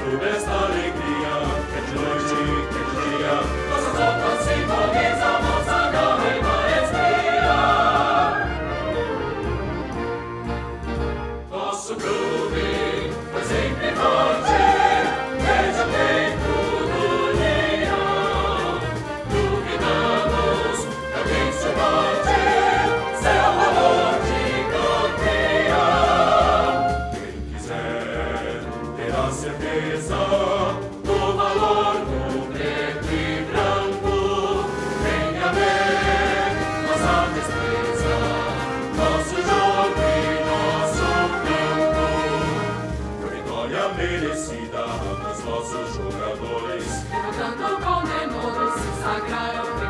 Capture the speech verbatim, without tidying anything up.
clube esta alegria, que de noite, que de dia, nossas notas simbolizam nossa garra e maestria. Nosso clube foi sempre forte, desde o tempo do leão. Duvidamos que alguém se morte, seu valor de campeão. Quem quiser ter a certeza do valor do preto e branco, venha ver nossa destreza, nosso jogo e nosso campo. Vitória merecida dos nossos jogadores, Lutando com demônios, se sagraram.